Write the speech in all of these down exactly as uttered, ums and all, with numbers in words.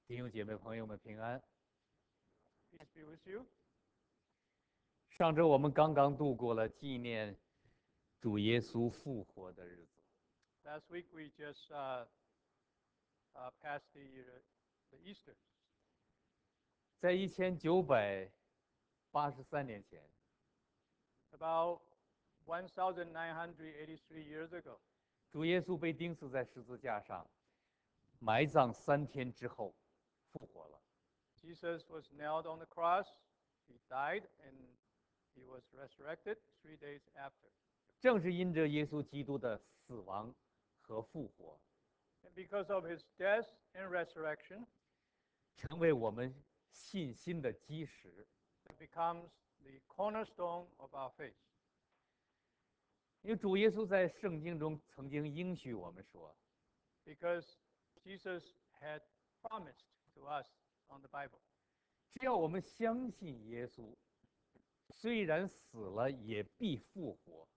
弟兄姐妹朋友们平安。 Peace be with you. 上周我们刚刚度过了纪念主耶稣复活的日子。 Last week we just uh, uh, passed the uh, the Easter. 在一千九百八十三年前， About one thousand nine hundred eighty-three years ago, 主耶稣被钉死在十字架上，埋葬三天之后，复活了。 Jesus was nailed on the cross. He died and he was resurrected three days after. 正是因着耶稣基督的死亡和复活， And because of his death and resurrection, 成为我们信心的基石。 it becomes the cornerstone of our faith. 因为主耶稣在圣经中曾经应许我们说， Because Jesus had promised to us on the Bible, 只要我们相信耶稣，虽然死了也必复活。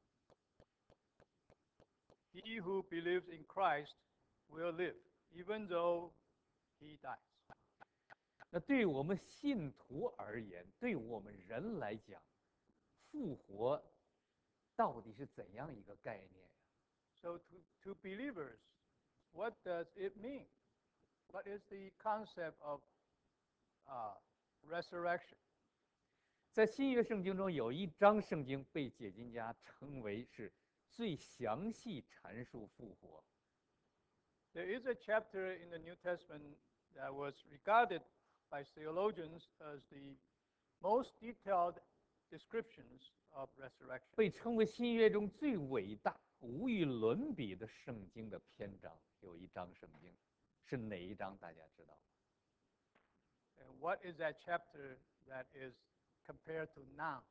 he who believes in Christ will live, even though he dies. 那对我们信徒而言，对我们人来讲，复活到底是怎样一个概念呀？ So to, to believers, what does it mean? What is the concept of uh, resurrection? 在新约圣经中，有一章圣经被解经家称为是最详细阐述复活。 There is a chapter in the New Testament that was regarded by theologians as the most detailed descriptions of resurrection. 被称为新约中最伟大、无与伦比的圣经的篇章，有一章圣经，是哪一章？大家知道吗？ And what is that chapter that is compared to none?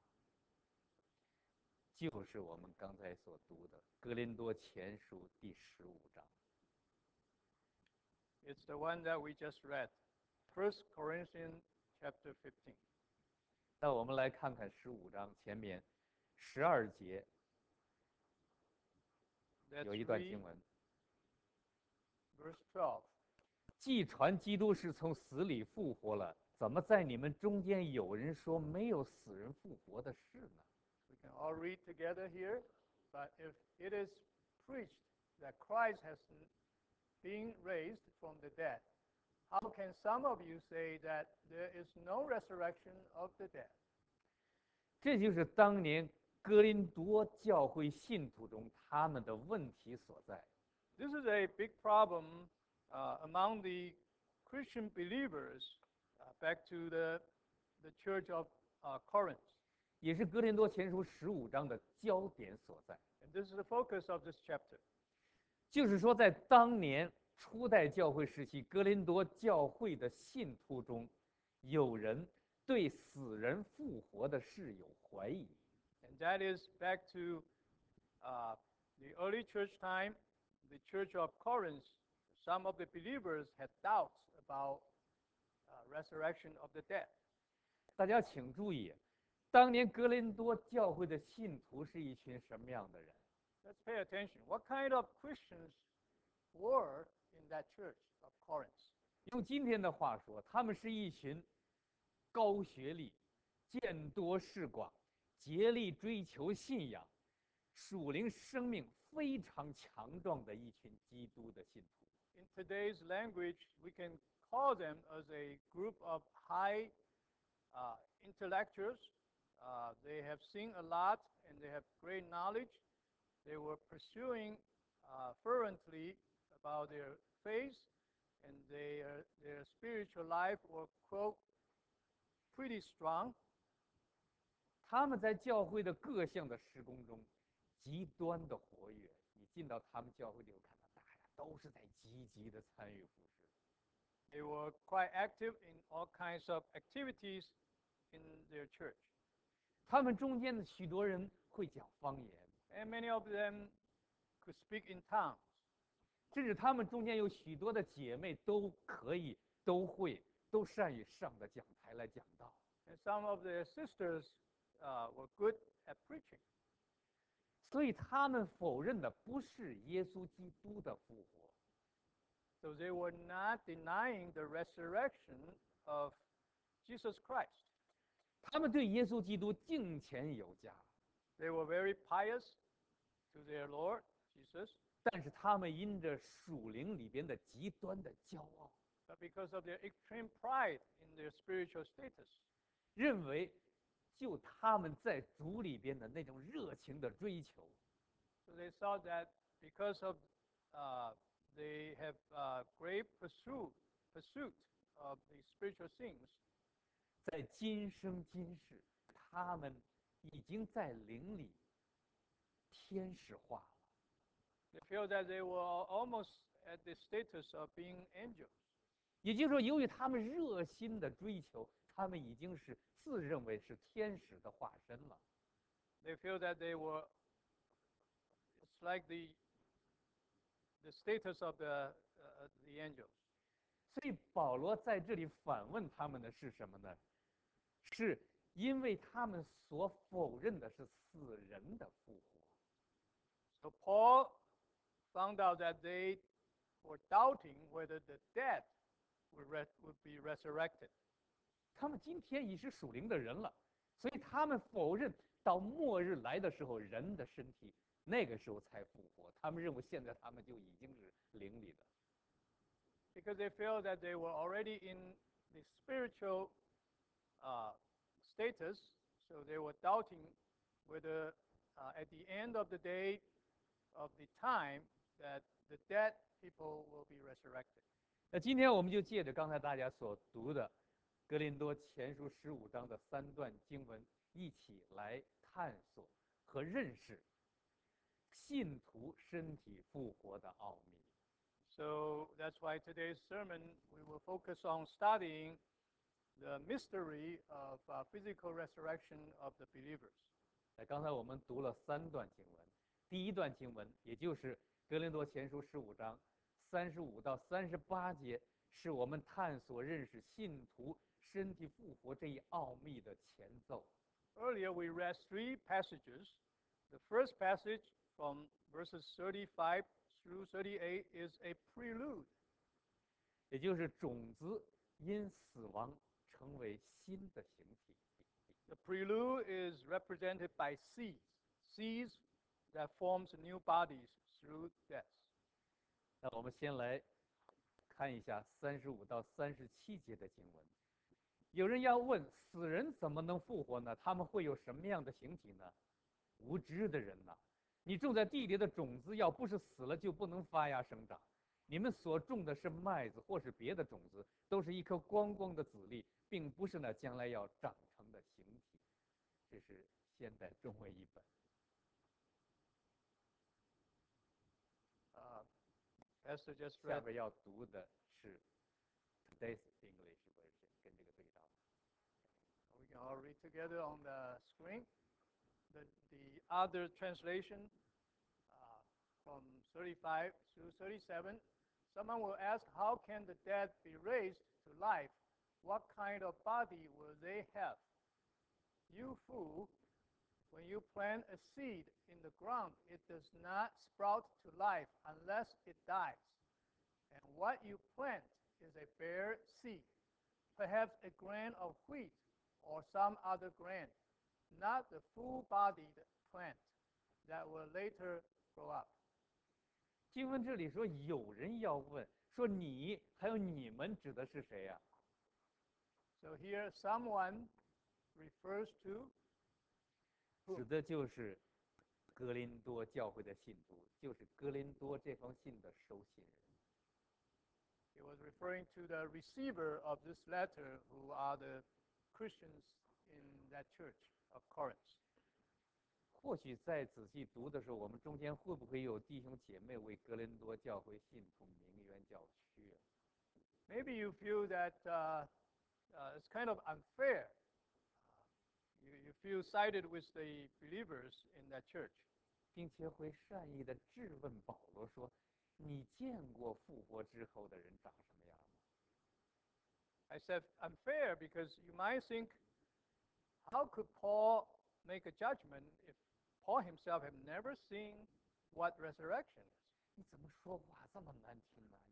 就是我们刚才所读的《哥林多前书》第十五章。 It's the one that we just read, First Corinthians chapter fifteen. 那我们来看看十五章前面十二节 Let's 有一段 read 经文： verse twelve. 既传基督是从死里复活了，怎么在你们中间有人说没有死人复活的事呢？ We can all read together here, but if it is preached that Christ has been raised from the dead, how can some of you say that there is no resurrection of the dead? 这就是当年哥林多教会信徒中他们的问题所在。 This is a big problem uh, among the Christian believers uh, back to the, the church of uh, Corinth. 也是哥林多前书十五章的焦点所在。 And this is the focus of this chapter. 就是说，在当年初代教会时期，哥林多教会的信徒中，有人对死人复活的事有怀疑。 And that is back to uh, the early church time, the church of Corinth. Some of the believers had doubts about uh, resurrection of the dead. 大家请注意，当年哥林多教会的信徒是一群什么样的人？ Let's pay attention. What kind of Christians were in that church of Corinth? 用今天的话说，他们是一群高学历、见多识广、竭力追求信仰、属灵生命非常强壮的一群基督的信徒。 In today's language, we can call them as a group of high uh, intellectuals. Uh, they have seen a lot and they have great knowledge. They were pursuing uh, fervently about their faith, and their, their spiritual life were, quote, pretty strong. 他们在教会的各项的施工中极端的活跃。你进到他们教会里头看到，大家都是在积极的参与服侍。 They were quite active in all kinds of activities in their church. 他们中间的许多人会讲方言， And many of them could speak in tongues. 甚至他们中间有许多的姐妹都可以、都会、都善于上的讲台来讲道。 And some of their sisters uh, were good at preaching. 所以他们否认的不是耶稣基督的复活， So they were not denying the resurrection of Jesus Christ. 他们对耶稣基督敬虔有加， They were very pious to their Lord Jesus, 但是他们因着属灵里边的极端的骄傲， but because of their extreme pride in their spiritual status, 认为就他们在主里边的那种热情的追求， so they thought that because of uh, they have uh, great pursuit pursuit of the spiritual things, 在今生今世，他们已经在灵里天使化了。 they feel that they were almost at the status of being angels. 也就是说，由于他们热心的追求，他们已经是自认为是天使的化身了。 They feel that they were, it's like the the status of the uh, the angels. 所以保罗在这里反问他们的是什么呢？是因为他们所否认的是死人的复活。 So Paul found out that they were doubting whether the dead would, re- would be resurrected. 他们今天已是属灵的人了，所以他们否认到末日来的时候，人的身体那个时候才复活。他们认为现在他们就已经是灵里的。 Because they feel that they were already in the spiritual uh, status, so they were doubting whether uh, at the end of the day of the time that the dead people will be resurrected. 那今天我们就借着刚才大家所读的《哥林多前书》十五章的三段经文，一起来探索和认识信徒身体复活的奥秘。 So that's why today's sermon we will focus on studying the mystery of uh, physical resurrection of the believers. 那刚才我们读了三段经文，第一段经文也就是《哥林多前书》十五章三十五到三十八节，是我们探索认识信徒身体复活这一奥秘的前奏。 Earlier we read three passages. The first passage from verses thirty-five through thirty-eight is a prelude. 也就是种子因死亡成为新的形体。 The prelude is represented by seeds, seeds that forms new bodies through death. 那我们先来看一下三十五到三十七节的经文。有人要问：死人怎么能复活呢？他们会有什么样的形体呢？无知的人呐、你种在地里的种子，要不是死了，就不能发芽生长。你们所种的是麦子或是别的种子，都是一颗光光的籽粒，并不是那将来要长成的形体。这是现代中文译本。 Uh, Pastor just 下 read. 边要读的是 Today's English version，跟这个对照。 We can all read together on the screen. The, the other translation uh, from thirty-five through thirty-seven, someone will ask, how can the dead be raised to life? What kind of body will they have? You fool, when you plant a seed in the ground, it does not sprout to life unless it dies. And what you plant is a bare seed, perhaps a grain of wheat or some other grain, not the full-bodied plant that will later grow up. 经文这里说，有人要问，说你还有你们指的是谁呀、啊？ So here, someone refers to 指的就是哥林多教会的信徒，就是哥林多这封信的收信人。 He was referring to the receiver of this letter, who are the Christians in that church of Corinth. 或许在仔细读的时候，我们中间会不会有弟兄姐妹为哥林多教会信徒鸣冤叫屈？ Maybe you feel that uh, uh, it's kind of unfair. You, you feel sided with the believers in that church. 并且会善意的质问保罗说：“你见过复活之后的人长什么样吗？” I said unfair because you might think, how could Paul make a judgment if Paul himself had never seen what resurrection is? 你怎么说话这么难听呢？你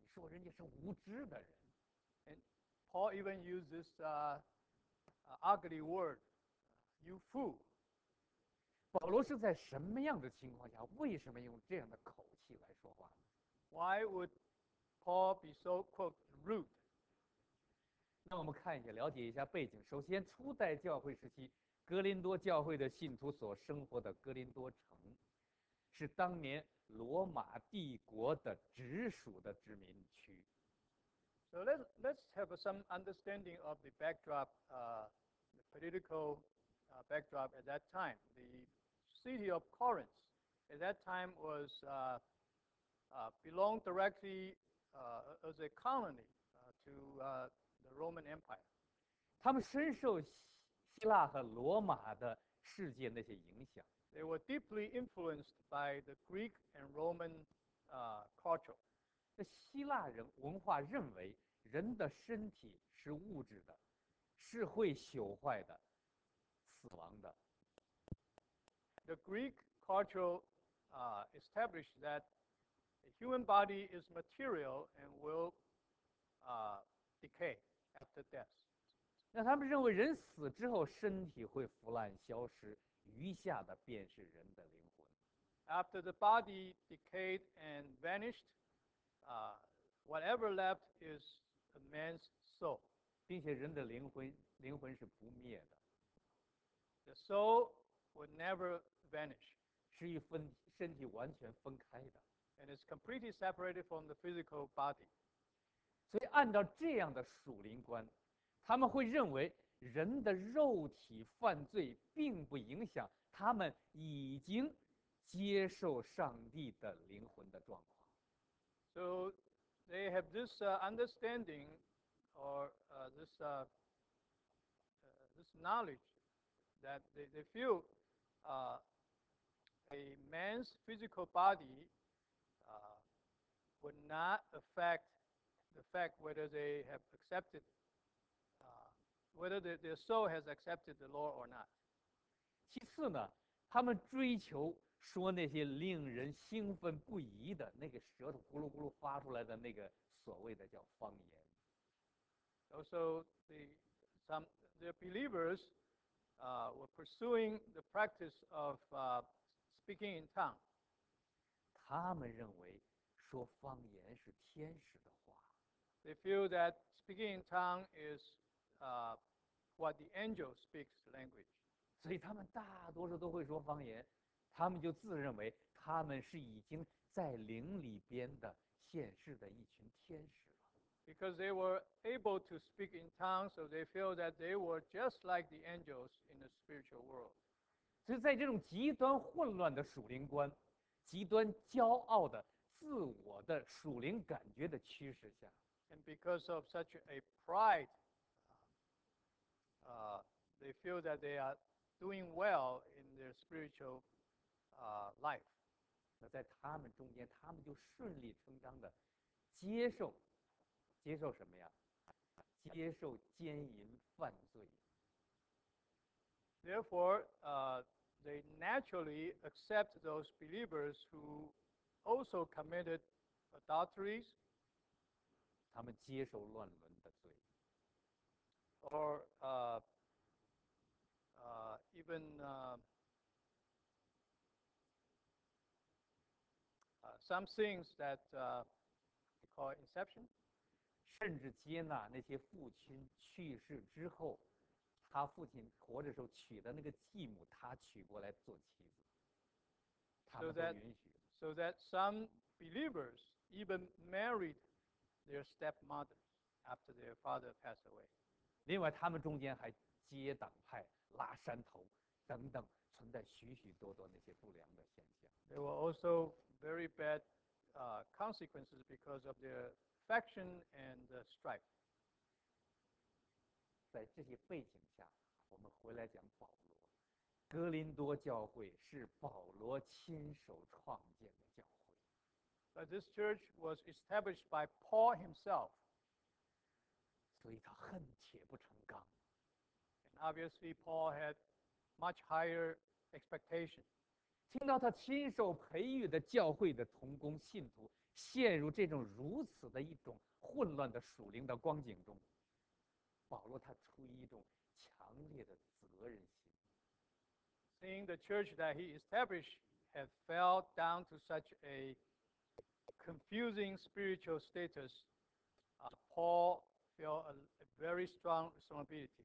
说人家是无知的人。 And Paul even used this uh, uh, ugly word, "you fool." 保罗是在什么样的情况下，为什么用这样的口气来说话呢？ Why would Paul be so, quote, rude? 那我们看一下，了解一下背景。首先，初代教会时期，哥林多教会的信徒所生活的哥林多城，是当年罗马帝国的直属的殖民区。 So let's, let's have some understanding of the backdrop, uh, the political uh, backdrop at that time. The city of Corinth at that time was uh, uh, belonged directly uh, as a colony uh, to uh, the Roman Empire. 他们深受希希腊和罗马的世界那些影响。 They were deeply influenced by the Greek and Roman uh, culture. 这希腊人文化认为人的身体是物质的，是会朽坏的、死亡的。 The Greek culture uh, established that the human body is material and will uh, decay after death. 那他们认为人死之后身体会腐烂消失，余下的便是人的灵魂。 After the body decayed and vanished, uh, whatever left is a man's soul. 并且人的灵魂灵魂是不灭的， The soul will never vanish 是与分身体完全分开的。 and is completely separated from the physical body. 所以按照这样的属灵观，他们会认为人的肉体犯罪并不影响他们已经接受上帝的灵魂的状况。 So they have this uh, understanding or uh, this, uh, uh, this knowledge that they, they feel uh, a man's physical body uh, would not affect the fact whether they have accepted, uh, whether the, their soul has accepted the Lord or not. 其次呢，他们追求说那些令人兴奋不已的那个舌头咕噜咕噜发出来的那个所谓的叫方言。 Also, the, some the believers uh, were pursuing the practice of uh, speaking in tongues. 他们认为说方言是天使的话， They feel that speaking in tongue is uh, what the angel speaks language. 所以他们大多数都会说方言，他们就自认为他们是已经在灵里边的现世的一群天使了。 Because they were able to speak in tongues, so they feel that they were just like the angels in the spiritual world. 所以在这种极端混乱的属灵观、极端骄傲的自我的属灵感觉的驱使下， And because of such a pride, uh, they feel that they are doing well in their spiritual uh, life. 那在他们中间，他们就顺理成章的接受，接受什么呀？接受奸淫犯罪。 Therefore, uh, they naturally accept those believers who also committed adulteries 他们接受乱伦的罪， or uh, uh, even uh, uh, some things that uh, we call inception. 甚至接纳那些父亲去世之后，他父亲活着时候娶的那个继母，他娶过来做妻子，他 So 们都 that, 允许。 so that some believers even married their stepmothers after their father passed away. 另外，他们中间还结党派、拉山头等等，存在许许多多那些不良的现象。 There were also very bad uh, consequences because of their faction and uh, strife. 在这些背景下，我们回来讲保罗。哥林多教会是保罗亲手创建的教会， But this church was established by Paul himself. 所以他恨铁不成钢。 And obviously, Paul had much higher expectation. 听到他亲手培育的教会的同工信徒陷入这种如此的一种混乱的属灵的光景中，保罗他出于一种强烈的责任心。 Seeing the church that he established had fell down to such a confusing spiritual status, uh, Paul felt a, a very strong responsibility.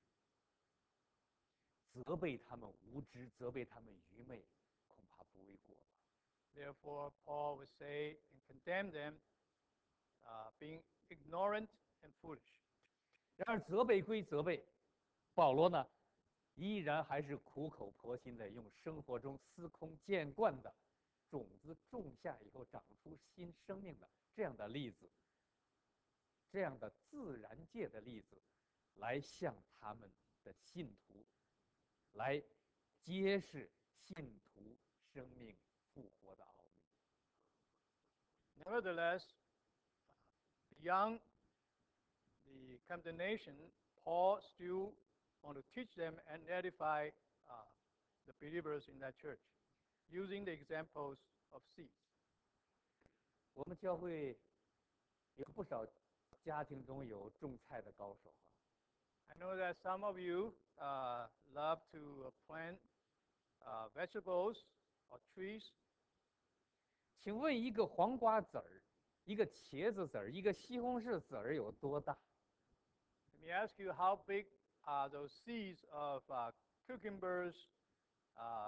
责备他们无知，责备他们愚昧，恐怕不为过吧。 Therefore, Paul would say and condemn them, uh, being ignorant and foolish. 然而责备归责备，保罗呢，依然还是苦口婆心的用生活中司空见惯的种子种下以后长出新生命的这样的例子，这样的自然界的例子，来向他们的信徒，来揭示信徒生命复活的奥秘。 Nevertheless, beyond the condemnation, Paul still want to teach them and edify uh, the believers in that church, using the examples of seeds. 我们教会有不少家庭中有种菜的高手啊。 I know that some of you uh, love to plant uh, vegetables or trees. 请问一个黄瓜籽儿、一个茄子籽儿、一个西红柿籽儿有多大？ Let me ask you, how big are those seeds of uh, cucumbers, uh,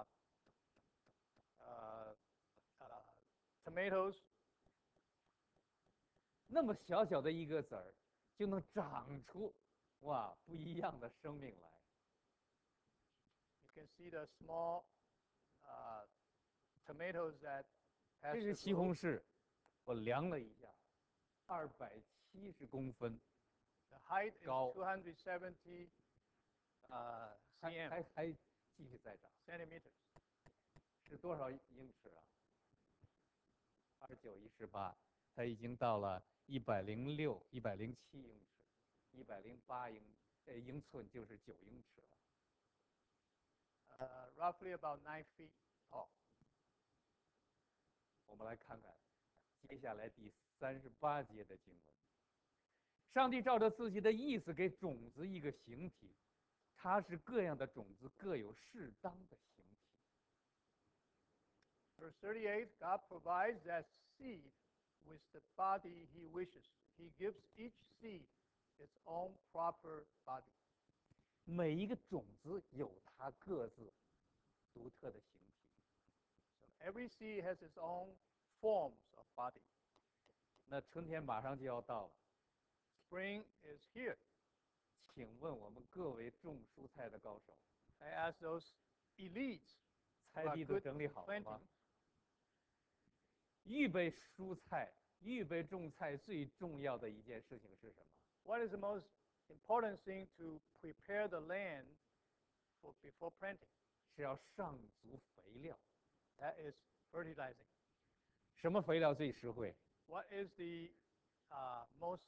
uh, uh, tomatoes? 那么小小的一个籽儿，就能长出哇不一样的生命来。 You can see the small uh, tomatoes that 这 has 是 to 西红 grow. 柿，我量了一下，二百七十公分， The height is 高。 two hundred seventy uh, 还 cm 还还继续再长， centimeters. 是多少英尺啊？二九一十八，它已经到了一百零六、一百零七英尺，一百零八英呃英寸就是九英尺了。 Uh, roughly about nine feet tall. 我们来看看接下来第三十八节的经文。上帝照着自己的意思给种子一个形体，它是各样的种子各有适当的形体。 Verse thirty-eight, God provides that seed with the body he wishes. He gives each seed its own proper body. 每一个种子有它各自独特的形体。 So every seed has its own forms of body. 那春天马上就要到了， Spring is here. 请问我们各位种蔬菜的高手， I ask those elites 菜地都整理好了吗？预备蔬菜、预备种菜最重要的一件事情是什么？ what is the most important thing to prepare the land for before planting? 是要上足肥料。 That is fertilizing. 什么肥料最实惠？ What is the uh, most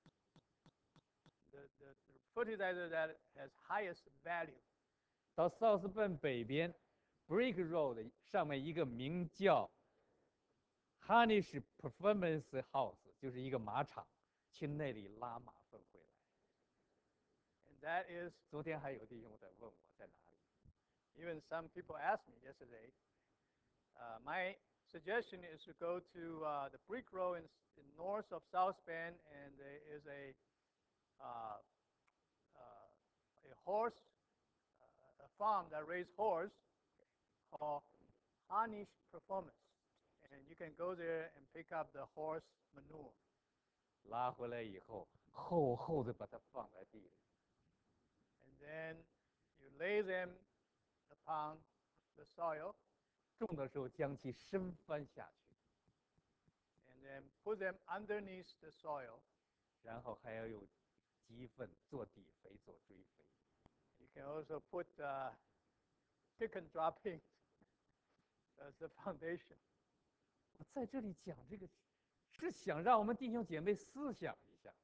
the, the, the fertilizer that has highest value? 到 South Bend 北边 Brick Road 上面一个名叫 Hanish Performance House， 就是一个马场，去那里拉马粪回来。 And that is, 昨天还有弟兄在问我在哪里。 even some people asked me yesterday. Uh, my suggestion is to go to uh, the Brick Road in, in north of South Bend, and there is a uh, uh, a horse, uh, a farm that raises horse called Hanish Performance, and you can go there and pick up the horse manure. 拉回来以后，厚厚的把它放在地里， And then you lay them upon the soil, 种的时候将其深翻下去， and then put them underneath the soil. 然后还要有鸡粪做底肥、做追肥。 You can also put uh, chicken droppings as the foundation. 我在这里讲这个，是想让我们弟兄姐妹思想一下，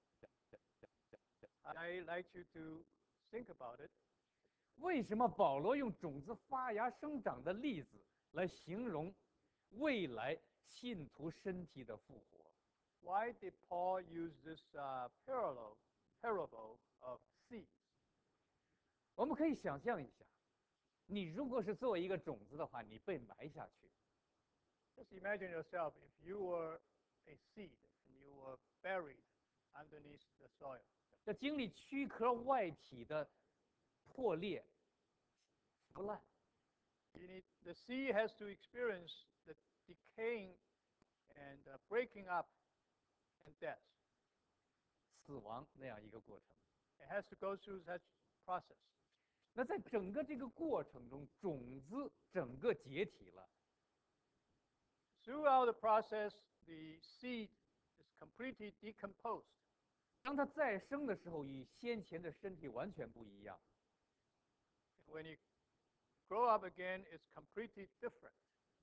I like you to think about it. 为什么保罗用种子发芽生长的例子来形容未来信徒身体的复活？ why did Paul use this uh, parallel parable of seeds? 我们可以想象一下，你如果是作为一个种子的话，你被埋下去， Just imagine yourself if you were a seed and you were buried underneath the soil. 要经历躯壳外体的破裂、腐烂， You need, the seed has to experience the decaying and uh, breaking up and death. 死亡那样一个过程。 It has to go through such process. 那在整个这个过程中，种子整个解体了， Throughout the process, the seed is completely decomposed. 当它再生的时候，与先前的身体完全不一样。 When you grow up again, it's completely different.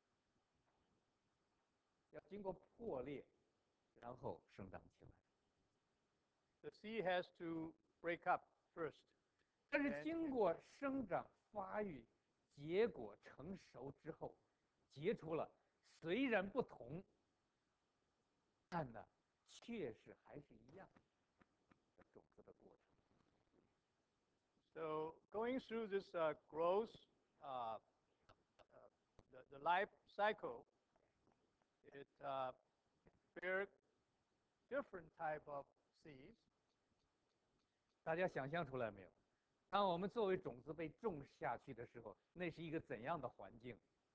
要经过破裂，然后生长起来。 The seed has to break up first. 但是经过生长、发育、结果成熟之后，结出了虽然不同，但呢，确实还是一样的种子的过程。 So going through this uh, growth, uh, uh, the, the life cycle, it uh, bear different type of seeds. 大家想象出来没有？当我们作为种子被种下去的时候，那是一个怎样的环境？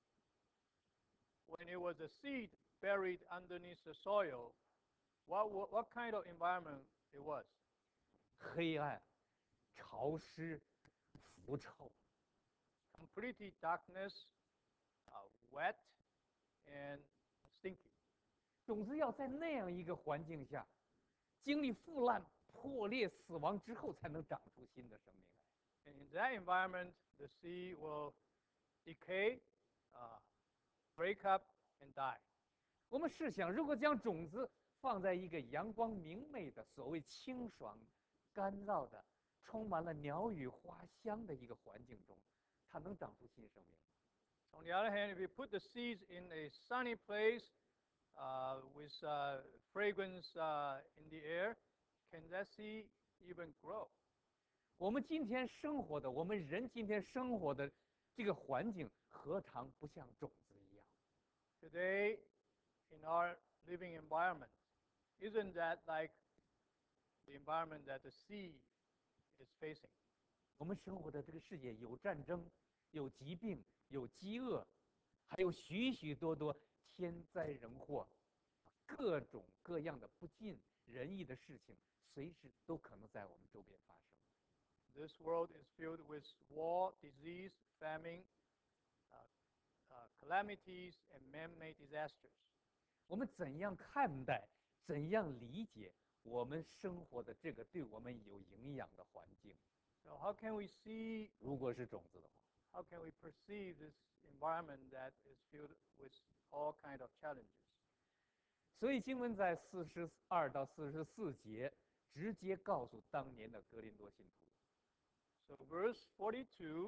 When it was a seed buried underneath the soil, what, what, what kind of environment it was? 黑暗、潮湿、腐臭。 Completely darkness, uh, wet, and stinky. 种子要在那样一个环境下，经历腐烂、破裂、死亡之后，才能长出新的生命来。 And in that environment, the seed will decay, uh, break up, and die. 我们试想，如果将种子放在一个阳光明媚的、所谓清爽、干燥的、充满了鸟语花香的一个环境中，它能长出新生命。 On the other hand, if you put the seeds in a sunny place uh, with uh, fragrance uh, in the air, can that seed even grow? 我们今天生活的，我们人今天生活的这个环境，何尝不像种子一样？ Today, in our living environment, isn't that like the environment that the seed is facing? 我们生活的这个世界有战争，有疾病，有饥饿，还有许许多多天灾人祸，各种各样的不尽人意的事情，随时都可能在我们周边发生。 This world is filled with war, disease, famine, uh, uh, calamities, and man-made disasters. 我们怎样看待、怎样理解我们生活的这个对我们有营养的环境？ So how can we see, 如果是种子的话， how can we perceive this environment that is filled with all kind of challenges? 所以经文在四十二到四十四节直接告诉当年的哥林多信徒。 So verse forty-two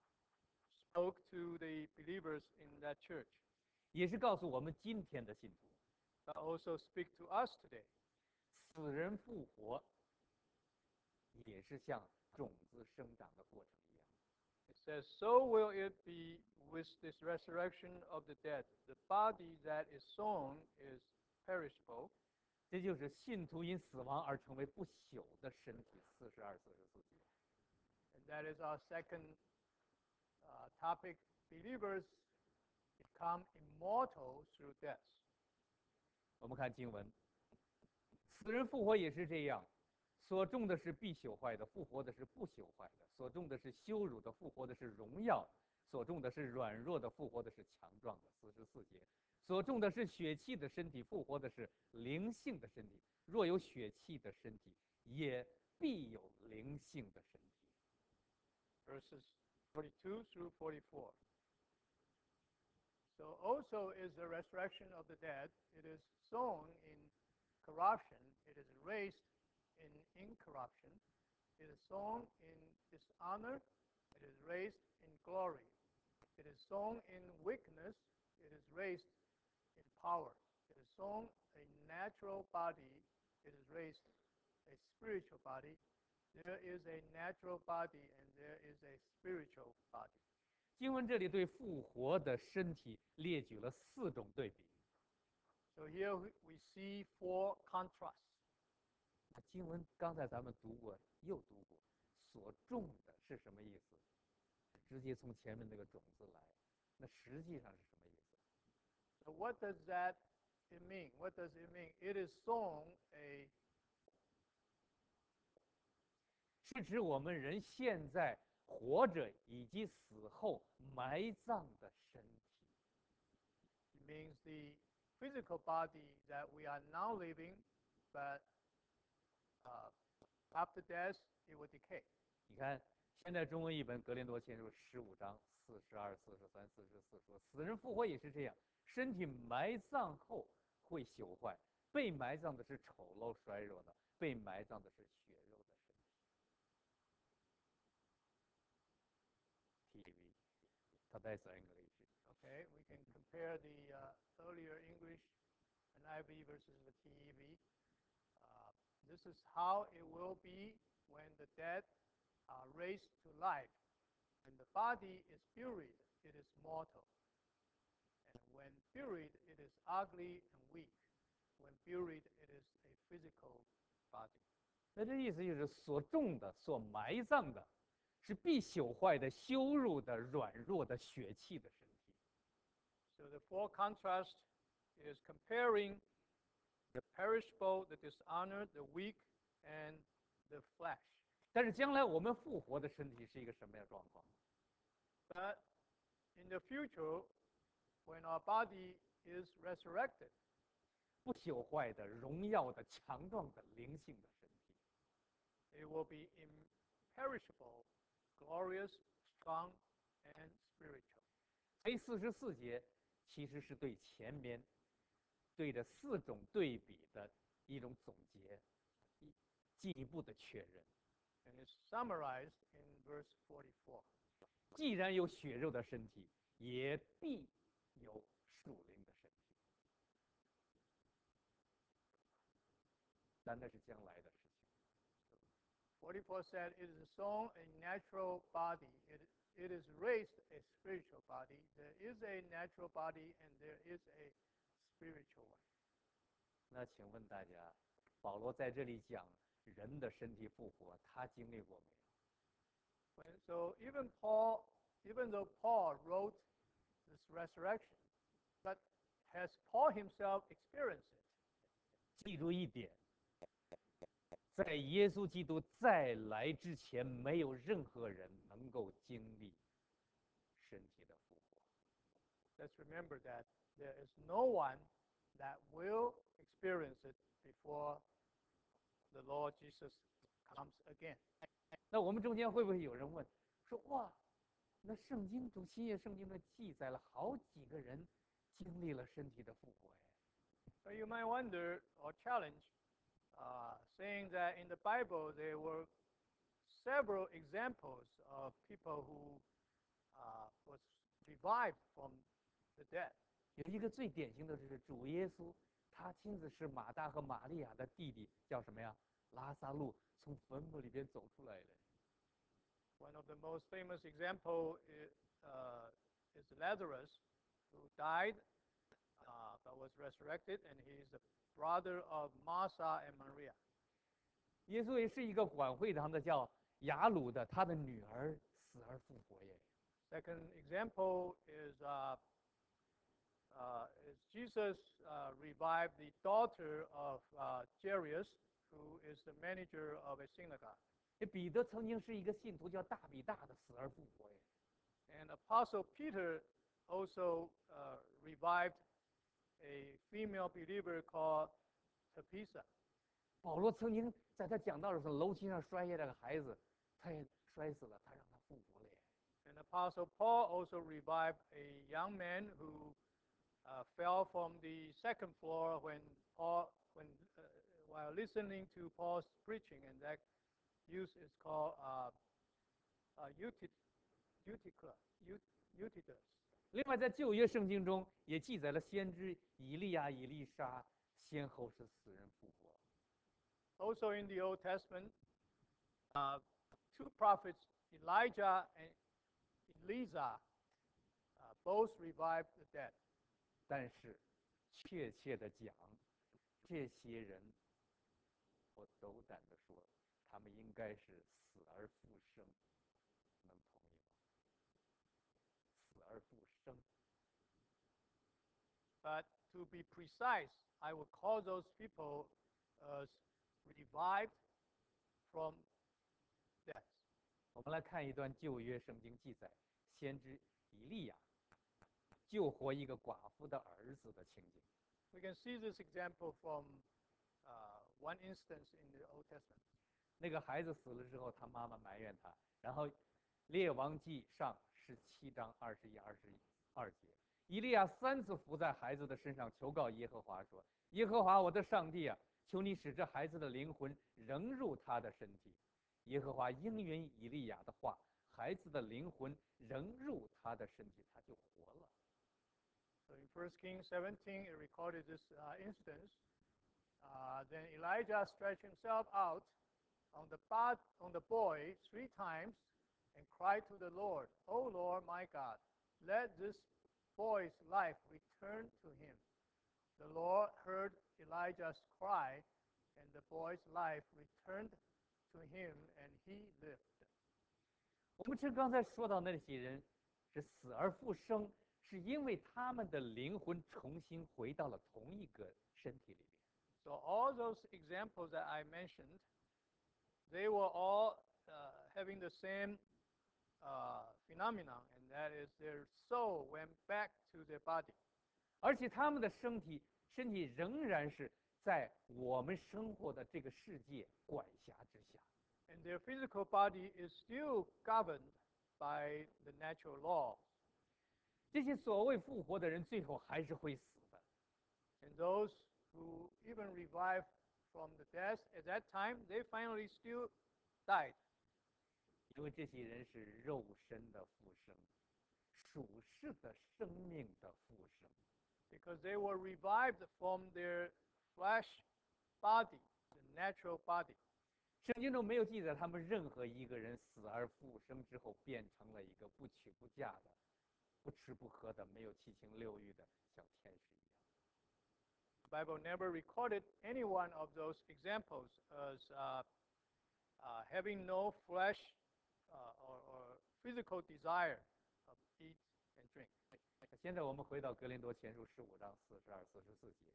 spoke to the believers in that church, 也是告诉我们今天的信徒， but also speak to us today. 死人复活，也是像种子生长的过程一样。 It says, so will it be with this resurrection of the dead. The body that is sown is perishable, 这就是信徒因死亡而成为不朽的身体。四十二、四十四节。 and that is our second uh, topic. Believers become immortal through death. 我们看经文，死人复活也是这样，所种的是必朽坏的，复活的是不朽坏的；所种的是羞辱的，复活的是荣耀；所种的是软弱的，复活的是强壮的。四十四节，所种的是血气的身体，复活的是灵性的身体。若有血气的身体，也必有灵性的身体。 Verses forty-two through forty-four. So also is the resurrection of the dead. It is sown in corruption. It is raised in incorruption. It is sown in dishonor. It is raised in glory. It is sown in weakness. It is raised in power. It is sown a natural body, it is raised a spiritual body. There is a natural body and there is a spiritual body. 经文这里对复活的身体列举了四种对比。 So here we, we see four contrasts. 经文刚才咱们读过，又读过，所种的是什么意思？直接从前面那个种子来，那实际上是什么意思？ So what does that it mean? What does it mean? It is sown a 是指我们人现在活着以及死后埋葬的身体。 it means the physical body that we are now living, but uh, after death it will decay. 你看，现在中文译本《格林多前书》十五章四十二、四十三、四十四说，死人复活也是这样，身体埋葬后会朽坏，被埋葬的是丑陋衰弱的，被埋葬的是血肉的身体。T V， Today's English。 Okay, we can compare the uh, earlier English N I V versus the T E V. Uh, this is how it will be when the dead are raised to life. When the body is buried, it is mortal. And when buried, it is ugly and weak. When buried, it is a physical body. 那这意思就是，所种的、所埋葬的，是必朽坏的、羞辱的、软弱的、血气的身体。 So the four contrast is comparing the perishable, the dishonored, the weak, and the flesh. 但是将来我们复活的身体是一个什么样的状况？ But in the future, when our body is resurrected, 不朽坏的、荣耀的、强壮的、灵性的身体。 it will be imperishable, glorious, strong, and spiritual. 所以四十四节其实是对前面对这四种对比的一种总结，一进一步的确认。 And it's summarized in verse forty-four. 既然有血肉的身体，也必有属灵的身体。但那是将来的事情。 forty-four said, it is sown a natural body. It, it is raised a spiritual body. There is a natural body and there is a spiritual one. 那请问大家，保罗在这里讲人的身体复活，他经历过没有？ When, so even Paul, even though Paul wrote this resurrection, but has Paul himself experienced it? 记住一点，在耶稣基督再来之前，没有任何人能够经历身体的复活。 Let's remember that there is no one that will experience it before the Lord Jesus comes again. 那我们中间会不会有人问说：“哇，那圣经中新约圣经中记载了好几个人经历了身体的复活呀？” So you might wonder or challenge, uh, saying that in the Bible there were several examples of people who uh, was revived from the dead. 有一个最典型的就是主耶稣，他亲自是马大和玛利亚的弟弟，叫什么呀？拉撒路从坟墓里边走出来的。 One of the most famous example is, uh, is Lazarus, who died uh, but was resurrected, and he is the brother of Martha and Maria. 耶稣也是一个管会堂的，叫雅鲁的，他的女儿死而复活耶。 Second example is, uh, uh, is Jesus uh, revived the daughter of uh, Jairus, who is the manager of a synagogue. 这彼得曾经是一个信徒，叫大比大的，死而复活耶。 And Apostle Peter also uh, revived a female believer called Tabitha. 保罗曾经在他讲道的时候，楼梯上摔下来个孩子，他也摔死了，他让他复活了耶。 And Apostle Paul also revived a young man who uh, fell from the second floor when Paul, when uh, while listening to Paul's preaching, and that use is called uh, uh, Eutychus. Eutychus. 另外，在旧约圣经中也记载了先知以利亚、以利沙先后是死人复活。 Also in the Old Testament, uh, two prophets, Elijah and Elisa, uh, both revived the dead. 但是，确切的讲，这些人，我斗胆的说，他们应该是死而复生，能同意吗？死而复生。 But to be precise, I would call those people as revived from death. 我们来看一段旧约圣经记载，先知以利亚救活一个寡妇的儿子的情景。 We can see this example from uh, one instance in the Old Testament. 那个孩子死了之后，他妈妈埋怨他，然后《列王记上》十七章二十一、二十二节，以利亚三次伏在孩子的身上，求告耶和华说：“耶和华我的上帝啊，求你使这孩子的灵魂仍入他的身体。”耶和华应允以利亚的话，孩子的灵魂仍入他的身体，他就活了。 So in First Kings seventeen, it recorded this uh, instance. Uh, then Elijah stretched himself out on the, bod- on the boy three times and cried to the Lord, "O Lord my God, let this boy's life return to him." The Lord heard Elijah's cry, and the boy's life returned to him, and he lived. 我们这刚才说到那些人是死而复生，是因为他们的灵魂重新回到了同一个身体里面。 So all those examples that I mentioned, they were all uh, having the same uh, phenomenon, and that is their soul went back to their body. 而且他们的身体身体仍然是在我们生活的这个世界管辖之下。 And their physical body is still governed by the natural laws. 这些所谓复活的人，最后还是会死的。 And those who even revived from the death at that time, they finally still died. 因为这些人是肉身的复生，属世的生命的复生。 Because they were revived from their flesh body, the natural body. 圣经中没有记载他们任何一个人死而复生之后变成了一个不娶不嫁的、不吃不喝的、没有七情六欲的，像天使一样。 The Bible never recorded any one of those examples as uh, uh, having no flesh uh, or, or physical desire of eat and drink. 现在我们回到格林多前书十五章四十二、四十四节。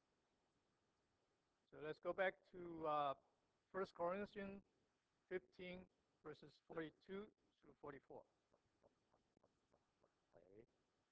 So let's go back to uh, First Corinthians fifteen, verses forty-two through forty-four. 喂，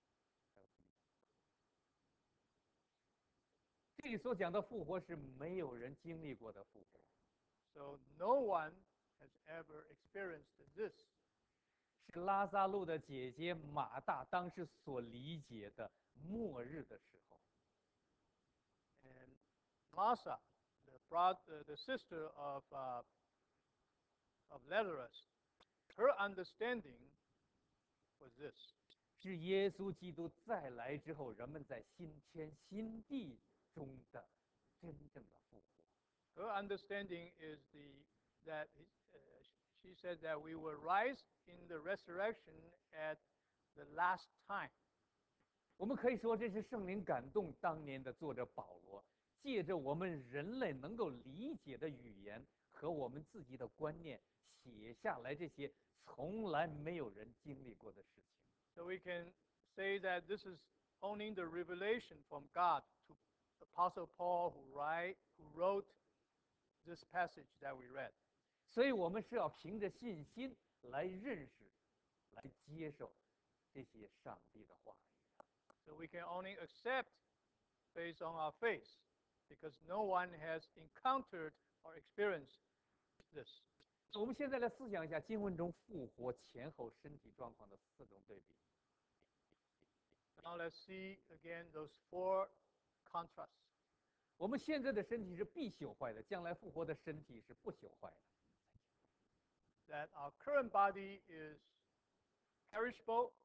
这里所讲的复活是没有人经历过的复活， So no one has ever experienced this. 是拉萨路的姐姐马大当时所理解的末日的时候。 And Martha, the, brother, the sister of, uh, of Lazarus, her understanding was this. 是耶稣基督再来之后，人们在新天新地中的真正的复活。 Her understanding is the that uh, she said that we will rise in the resurrection at the last time. 我们可以说，这是圣灵感动当年的作者保罗，借着我们人类能够理解的语言和我们自己的观念，写下来这些从来没有人经历过的事情。 So we can say that this is only the revelation from God to Apostle Paul who write who wrote this passage that we read. 所以，我们是要凭着信心来认识、来接受这些上帝的话语。 So we can only accept based on our faith, because no one has encountered or experienced this. 我们现在来思想一下经文中复活前后身体状况的四种对比。 Now let's see again those four contrasts. 我们现在的身体是必朽坏的，将来复活的身体是不朽坏的。 That our current body is perishable,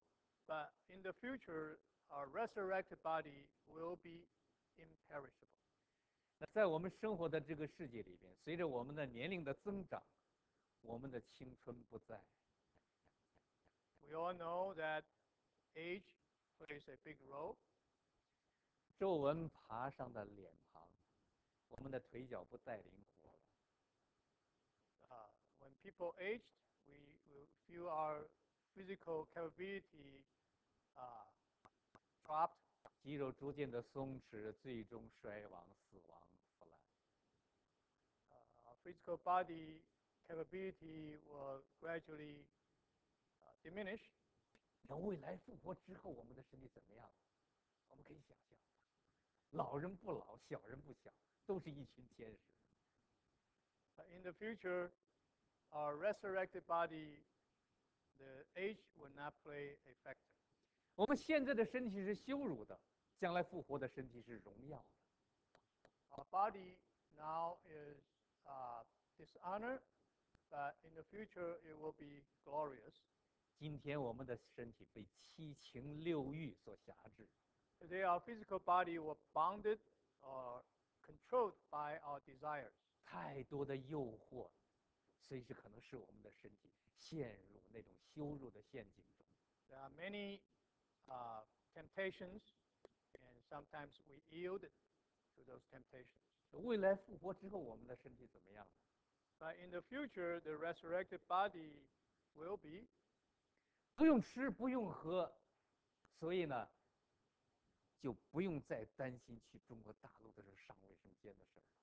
But in the future, our resurrected body will be imperishable. 那在我们生活的这个世界里边，随着我们的年龄的增长，我们的青春不在。 We all know that age plays a big role. 皱纹爬上的脸庞，我们的腿脚不再灵活了。 Uh, when people aged, we will feel our physical capability uh, dropped. 肌肉逐渐的松弛，最终衰亡、死亡、腐烂。 Uh, our physical body capability will gradually uh, diminish. 那未来复活之后，我们的身体怎么样？我们可以想象，老人不老，小人不小，都是一群天使。 Uh, in the future, our resurrected body, the age will not play a factor. 我们现在的身体是羞辱的，将来复活的身体是荣耀的。 Our body now is uh, dishonored, but in the future it will be glorious. 今天我们的身体被七情六欲所辖制。 Today, our physical body was bounded or controlled by our desires. 太多的诱惑，随时可能使我们的身体陷入那种羞辱的陷阱中。 There are many uh, temptations, and sometimes we yield to those temptations. 未来复活之后，我们的身体怎么样？ But in the future, the resurrected body will be 不用吃，不用喝，所以呢，就不用再担心去中国大陆的时候上卫生间的事儿了。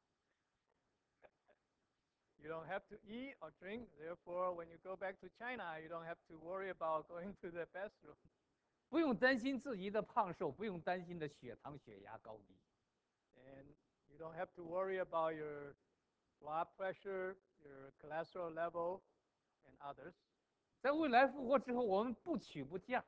you don't have to eat or drink. Therefore, when you go back to China, you don't have to worry about going to the bathroom. 不用担心自己的胖瘦，不用担心的血糖、血压高低。 And you don't have to worry about your blood pressure, your cholesterol level, and others. 在未来复活之后，我们不娶不嫁，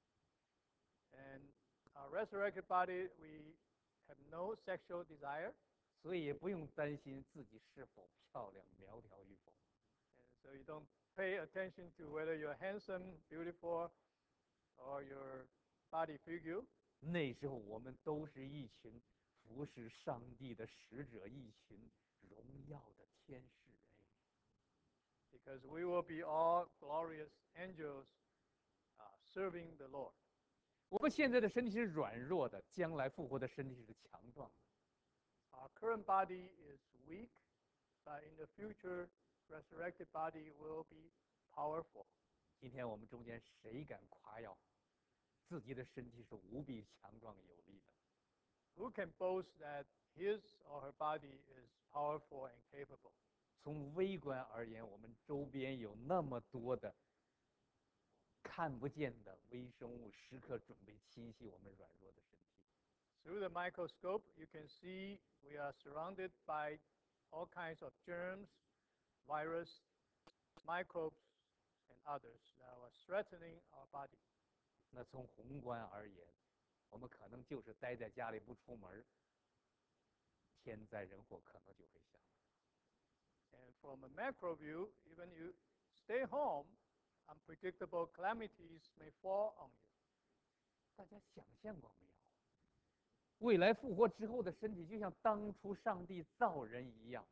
And our resurrected body, we have no sexual desire. 所以也不用担心自己是否漂亮、苗条与否。 And so you don't pay attention to whether you're handsome, beautiful, or your body figure. 那时候我们都是一群服侍上帝的使者，一群荣耀的天使。哎， Because we will be all glorious angels uh, serving the Lord. 我们现在的身体是软弱的，将来复活的身体是强壮的。 Our current body is weak, but in the future, resurrected body will be powerful. 今天我们中间谁敢夸耀自己的身体是无比强壮有力的？ Who can boast that his or her body is powerful and capable? 从微观而言，我们周边有那么多的看不见的微生物，时刻准备侵袭我们软弱的身体。 Through the microscope, you can see we are surrounded by all kinds of germs, virus, microbes, and others that are threatening our body. 那从宏观而言，我们可能就是待在家里不出门，天灾人祸可能就会降。 And from a macro view, even you stay home, unpredictable calamities may fall on you. 大家想象过没有？未来复活之后的身体，就像当初上帝造人一样。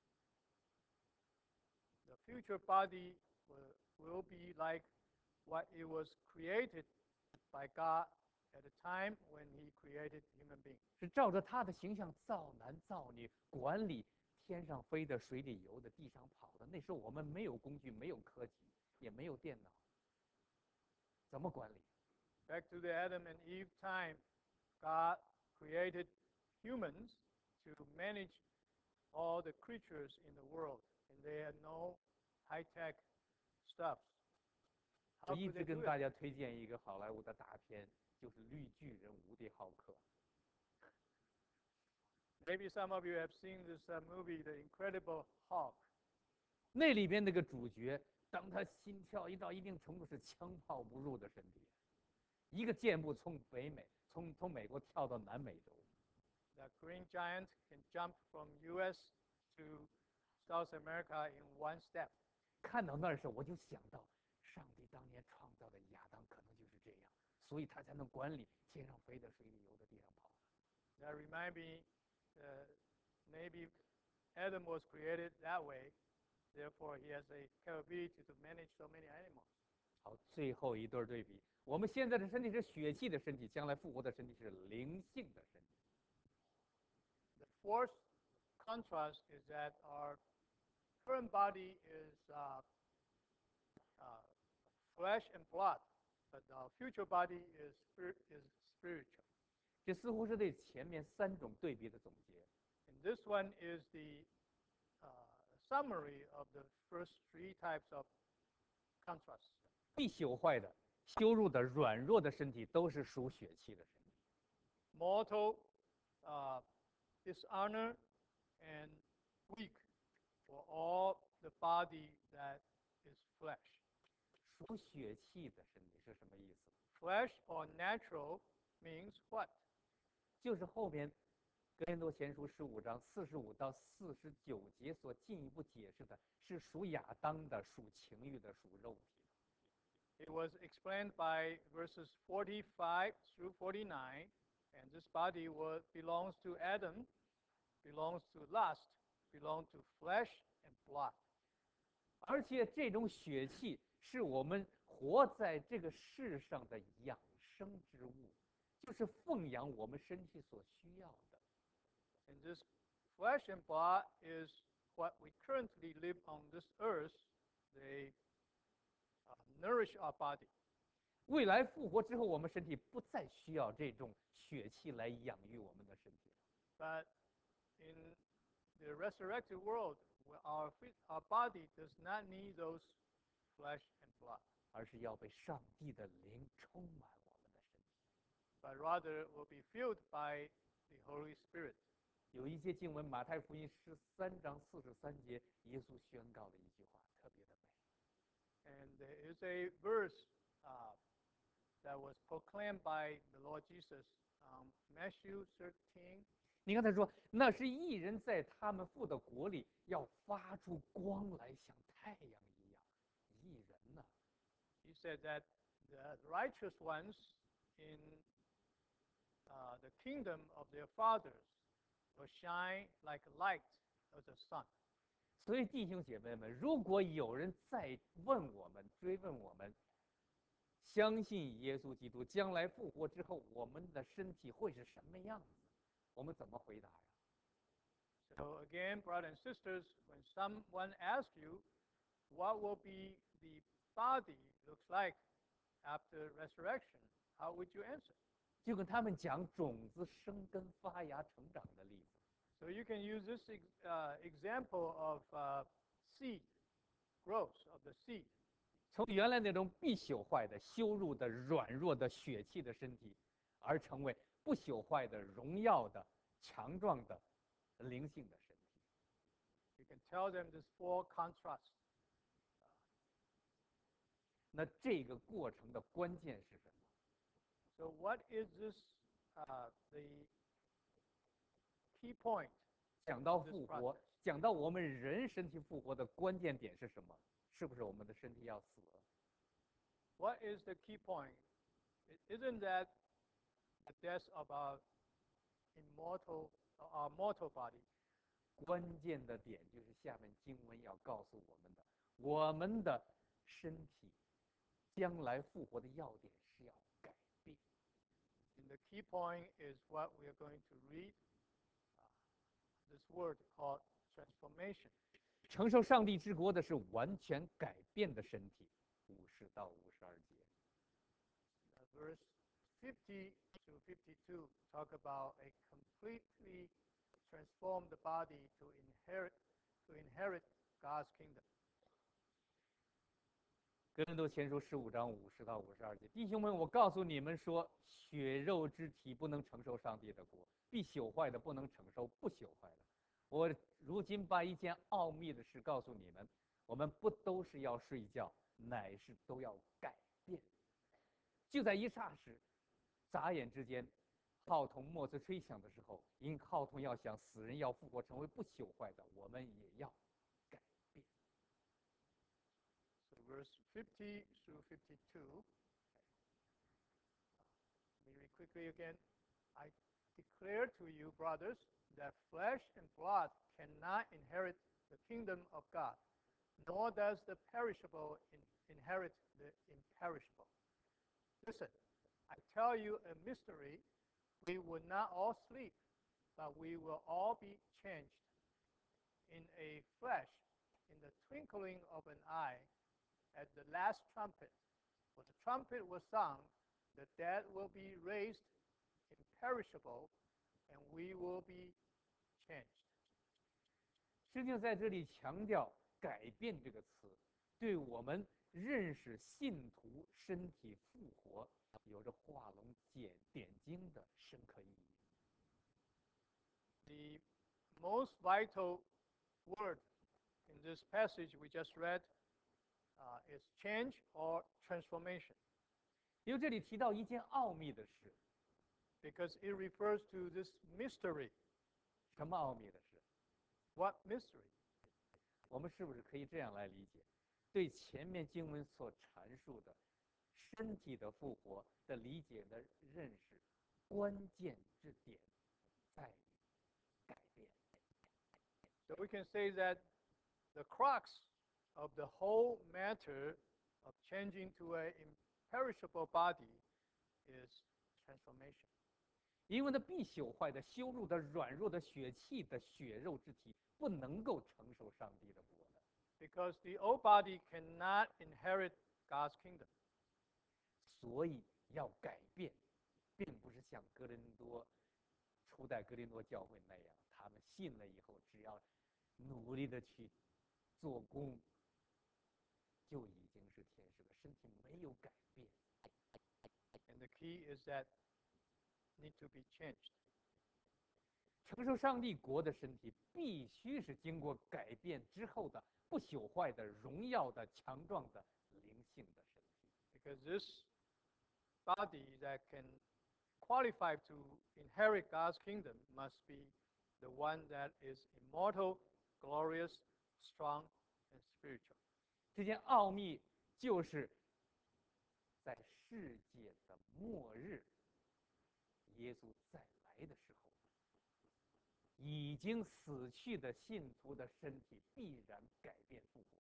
The future body will, will be like what it was created by God at the time when He created human beings. 是照着他的形象造男造女，管理天上飞的、水里游的、地上跑的。那时候我们没有工具，没有科技，也没有电脑，怎么管理？ Back to the Adam and Eve time, God created humans to manage all the creatures in the world, and they had no high-tech stuff. 我 How 一 could 直 they 跟 do 大 it? 家推荐一个好莱坞的大片，就是《绿巨人无敌浩克》。 Maybe some of you have seen this uh, movie, The Incredible Hulk. 那里边那个主角，当他心跳一到一定程度，是枪炮不入的身体，一个箭步从北美，从从美国跳到南美洲。 The Green Giant can jump from U S to South America in one step. 看到那儿时候，我就想到，上帝当年创造的亚当可能就是这样， 所以他才能管理天上飞的、水里游的、地上跑的。 That remind me, uh, maybe Adam was created that way, therefore he has a capability to manage so many animals. 好，最后一对对比，我们现在的身体是血气的身体，将来复活的身体是灵性的身体。 The fourth contrast is that our current body is uh, uh, flesh and blood, but our future body is spirit, is spiritual. 这似乎是对前面三种对比的总结。 And this one is the uh, summary of the first three types of contrast. 必朽坏的、羞辱的、软弱的身体，都是属血气的身体。 Mortal, uh, dishonor, and weak for all the body that is flesh. 属血气的身体是什么意思？ Flesh or natural means what? 就是后边哥林多前书十五章四十五到四十九节所进一步解释的，是属亚当的、属情欲的、属肉体的。 It was explained by verses forty-five through forty-nine, and this body was, belongs to Adam, belongs to lust, belongs to flesh and blood. 而且这种血气是我们活在这个世上的养生之物，就是奉养我们身体所需要的。 And this flesh and blood is what we currently live on this earth. They uh, nourish our body. 未来复活之后，我们身体不再需要这种血气来养育我们的身体。 But in the resurrected world, where our, our body does not need those flesh and blood, 而是要被上帝的灵充满我们的身体。 but rather will be filled by the Holy Spirit. 有一节经文，马太福音十三章四十三节，耶稣宣告了一句话，特别的美。 And there is a verse uh, that was proclaimed by the Lord Jesus, um, Matthew thirteen. 你刚才说，那是义人在他们父的国里要发出光来，像太阳一样。义人呢？ He said that the righteous ones in uh, the kingdom of their fathers will shine like light of the sun. 所以弟兄姐妹们，如果有人再问我们、追问我们，相信耶稣基督将来复活之后，我们的身体会是什么样子？我们怎么回答呀？ So again, brothers and sisters, when someone asks you what will be the body looks like after resurrection, how would you answer? 就跟他们讲种子生根发芽成长的例子。 So you can use this uh, example of uh, seed, growth of the seed. 从原来那种必朽坏的、羞辱的、软弱的、血气的身体，而成为不朽坏的、荣耀的、强壮的、灵性的身体。 You can tell them this four contrasts. 那这个过程的关键是什么？ So what is this, uh, the key point? 讲到复活，讲到我们人身体复活的关键点是什么？是不是我们的身体要死？ What is the key point? Isn't that the death of our immortal, our mortal body? 关键的点就是下面经文要告诉我们的，我们的身体将来复活的要点是要改变。 And the key point is what we are going to read. Uh, this word called transformation. 承受上帝之国的是完全改变的身体。五十到五十二节。 Uh, verse fifty to fifty-two talk about a completely transformed body to inherit to inherit God's kingdom. 哥林多前书十五章五十到五十二节，弟兄们，我告诉你们说，血肉之体不能承受上帝的国，必朽坏的不能承受不朽坏的。我如今把一件奥秘的事告诉你们，我们不都是要睡觉，乃是都要改变。就在一霎时，眨眼之间，号筒末次吹响的时候，因号筒要响，死人要复活，成为不朽坏的，我们也要改变。 So verse fifty through fifty-two. quickly again. I declare to you, brothers, that flesh and blood cannot inherit the kingdom of God, nor does the perishable in, inherit the imperishable. Listen, I tell you a mystery. We will not all sleep, but we will all be changed in a flash, in the twinkling of an eye, at the last trumpet. When the trumpet was sung, the dead will be raised imperishable, and we will be changed. 圣经在这里强调“改变”这个词，对我们认识信徒身体复活有着画龙点点睛的深刻意义。 The most vital word in this passage we just read uh, is change or transformation. 因为这里提到一件奥秘的事。 Because it refers to this mystery. 什么奥秘的事 What mystery? 我们是不是可以这样来理解？对前面经文所阐述的身体的复活的理解的认识，关键之点在于改变。 So we can say that the crux of the whole matter of changing to an imperishable body is transformation. 因为那必朽坏的、羞辱的、软弱的、血气的血肉之体，不能够承受上帝的国的。 Because the old body cannot inherit God's kingdom. 所以要改变，并不是像哥林多初代哥林多教会那样，他们信了以后，只要努力的去做工，就已经是天使了，身体没有改变。 And the key is that need to be changed. 承受上帝国的身体，必须是经过改变之后的不朽坏的、荣耀的、强壮的灵性的身体。 Because this body that can qualify to inherit God's kingdom must be the one that is immortal, glorious, strong, and spiritual. 这件奥秘就是在世界的末日，耶稣再来的时候，已经死去的信徒的身体必然改变复活。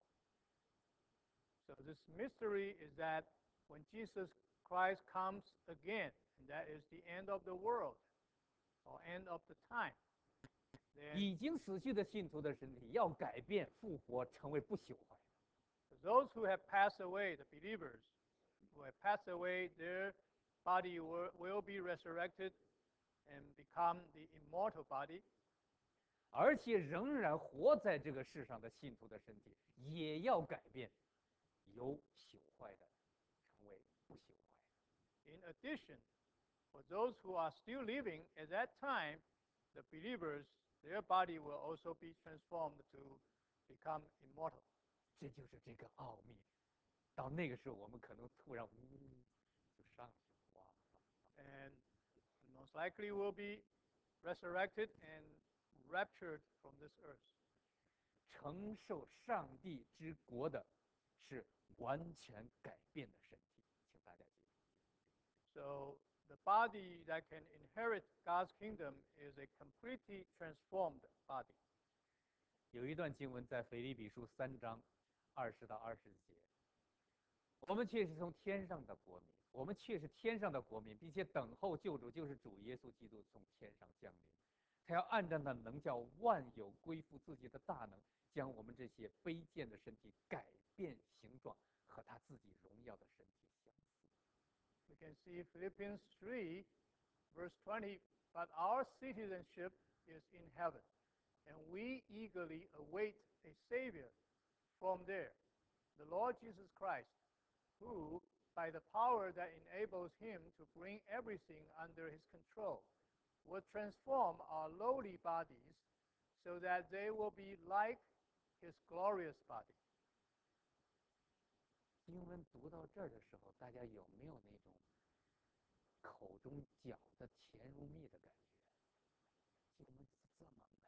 So this mystery is that when Jesus Christ comes again, and that is the end of the world or end of the time, then 已经死去的信徒的身体要改变复活，成为不朽坏的。 those who have passed away, the believers who have passed away, their body will, will be resurrected and become the immortal body. 而且仍然活在这个世上的信徒的身体也要改变，由朽坏的成为不朽坏的。 In addition, for those who are still living at that time, the believers, their body will also be transformed to become immortal. 这就是这个奥秘。到那个时候，我们可能突然呜就上去了，哇！ And most likely will be resurrected and raptured from this earth. 承受上帝之国的是完全改变的身体，请大家记住。 So the body that can inherit God's kingdom is a completely transformed body. 有一段经文在腓立比书三章二十到二十节，我们却是从天上的国民，我们却是天上的国民，并且等候救主，就是主耶稣基督从天上降临。他要按照那能叫万有归附自己的大能，将我们这些卑贱的身体改变形状，和他自己荣耀的身体相似。 We can see Philippians three, verse twenty, but our citizenship is in heaven, and we eagerly await a Savior from there, the Lord Jesus Christ, who, by the power that enables him to bring everything under his control, will transform our lowly bodies so that they will be like his glorious body. 经文读到这儿的时候，大家有没有那种口中嚼的甜如蜜的感觉？经文这么美。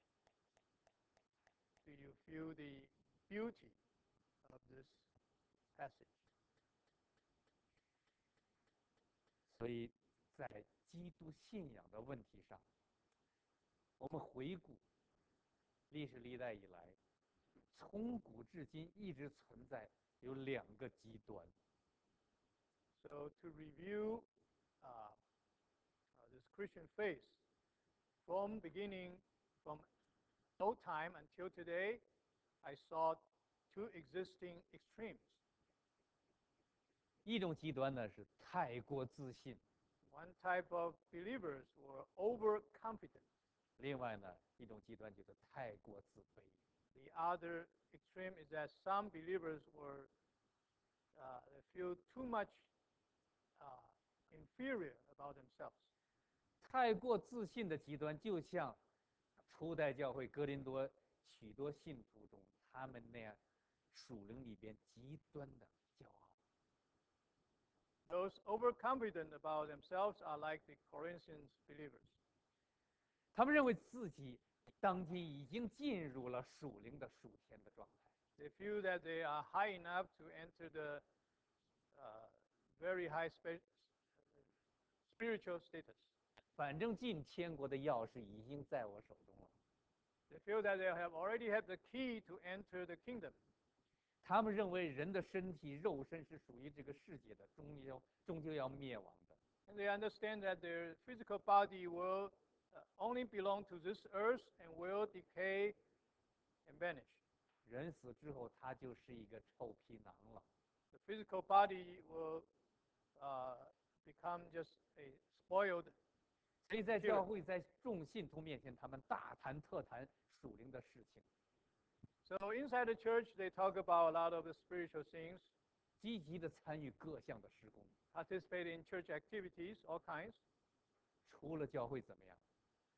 Do you feel the beauty of this passage? 所以在基督信仰的问题上，我们回顾历史历代以来，从古至今一直存在有两个极端。 So to review uh, uh, this Christian faith from beginning, from old time until today, I saw two existing extremes. 一种极端呢是太过自信， One type of believers were overconfident. 另外呢一种极端就是太过自卑。 The other extreme is that some believers were uh, they feel too much uh, inferior about themselves. 太过自信的极端，就像初代教会哥林多许多信徒中他们那样属灵里边极端的骄傲。 Those overconfident about themselves are like the Corinthians believers. 他们认为自己当今已经进入了属灵的属天的状态， They feel that they are high enough to enter the uh, very high spe- spiritual status. 反正进天国的钥匙已经在我手中了。 They feel that they have already have the key to enter the kingdom. 他们认为人的身体肉身是属于这个世界的，终究终究要灭亡的。 And they understand that their physical body will uh, only belong to this earth and will decay and vanish. 人死之后，他就是一个臭皮囊了。 The physical body will uh, become just a spoiled. 所以在教会，在众信徒面前，他们大谈特谈属灵的事情， So inside the church, they talk about a lot of the spiritual things, 积极的参与各项的施工。 participate in church activities, all kinds. 出了教会怎么样？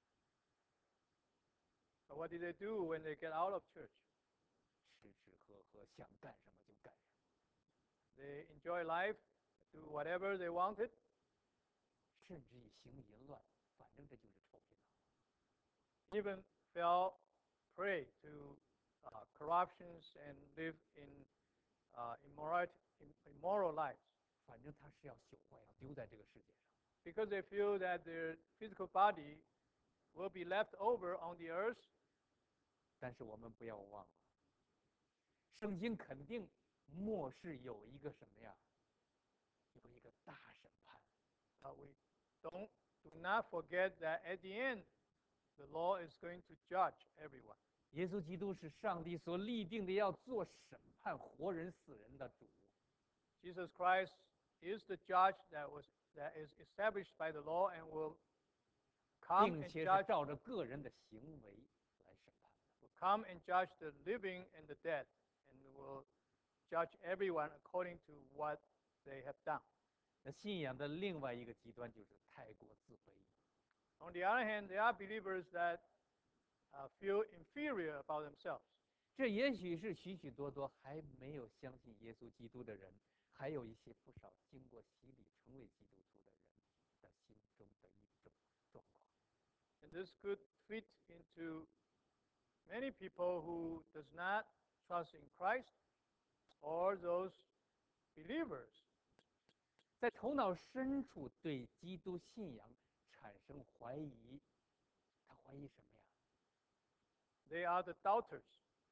But what did they do when they get out of church? 吃吃喝喝，想干什么就干什么， They enjoy life, do whatever they wanted, 甚至于行淫乱，反正这就是臭皮囊。 even fell prey to uh, corruptions and live in uh, immoral, immoral lives 反正他是要朽坏，要丢在这个世界上。 because they feel that their physical body will be left over on the earth. 但是我们不要忘了，圣经肯定末世有一个什么呀？有一个大审判。 Uh, we don't do not forget that at the end, the law is going to judge everyone. 耶稣基督是上帝所立定的要做审判活人死人的主。 Jesus Christ is the judge that was that is established by the law and will come 并 and 且是 judge 照着个人的行为来审判的。 will come and judge the living and the dead and will judge everyone according to what they have done. 那信仰的另外一个极端就是太过自卑。 On the other hand, there are believers that uh, feel inferior about themselves. 这也许是许许多多还没有相信耶稣基督的人，还有一些不少经过洗礼成为基督徒的人的心中的一种状况。 And this could fit into many people who does not trust in Christ or those believers 在头脑深处对基督信仰产生怀疑，他怀疑什么呀？ they are the doubters.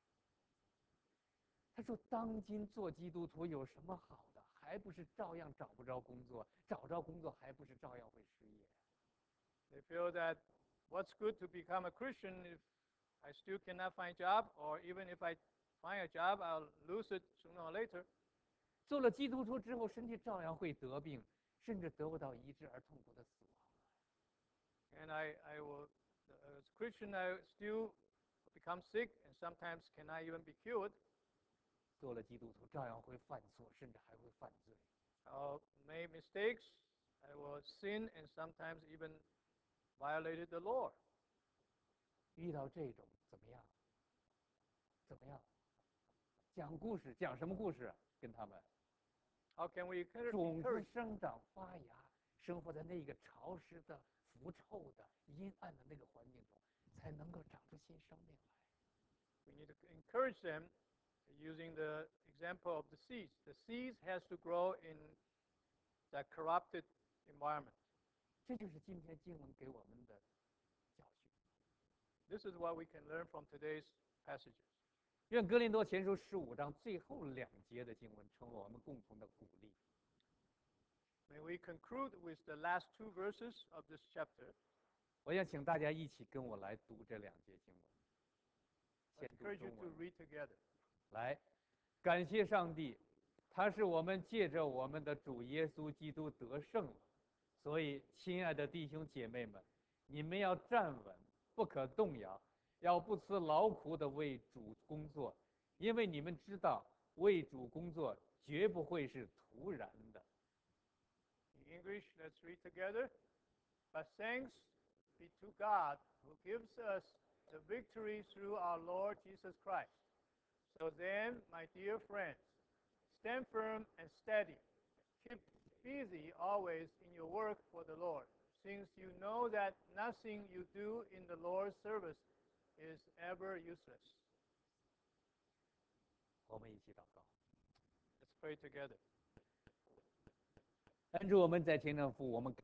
他说：“当今做基督徒有什么好的？还不是照样找不着工作，找着工作还不是照样会失业。 They feel that what's good to become a Christian if I still cannot find a job, or even if I find a job, I'll lose it sooner or later. 做了基督徒之后，身体照样会得病，甚至得不到医治而痛苦的死亡。 And I, I will, as a Christian, I still become sick and sometimes cannot even be cured. 做了基督徒照样会犯错，甚至还会犯罪。 I'll make mistakes. I will sin and sometimes even violated the law. 遇到这种怎么样？怎么样？讲故事，讲什么故事？跟他们 How can we encourage? 种子 encourage? 生长发芽，生活在那个潮湿的、腐臭的、阴暗的那个环境中，才能够长出新生命来。 We need to encourage them using the example of the seeds. The seeds has to grow in that corrupted environment. 这就是今天经文给我们的教训。 This is what we can learn from today's passages. 愿哥林多前书十五章最后两节的经文成为我们共同的鼓励。 May we conclude with the last two verses of this chapter. 我想请大家一起跟我来读这两节经文。 I 先读 encourage you 中 to 文。 read together. 来，感谢上帝，他是我们借着我们的主耶稣基督得胜了。所以，亲爱的弟兄姐妹们，你们要站稳，不可动摇，要不辞劳苦的为主工作，因为你们知道，为主工作绝不会是徒然的。 In English, let's read together. But thanks be to God who gives us the victory through our Lord Jesus Christ. So then, my dear friends, stand firm and steady. Keep busy always in your work for the Lord, since you know that nothing you do in the Lord's service is ever useless. 我们一起祷告。 Let's pray together. 恩主，我们在天上父，我们。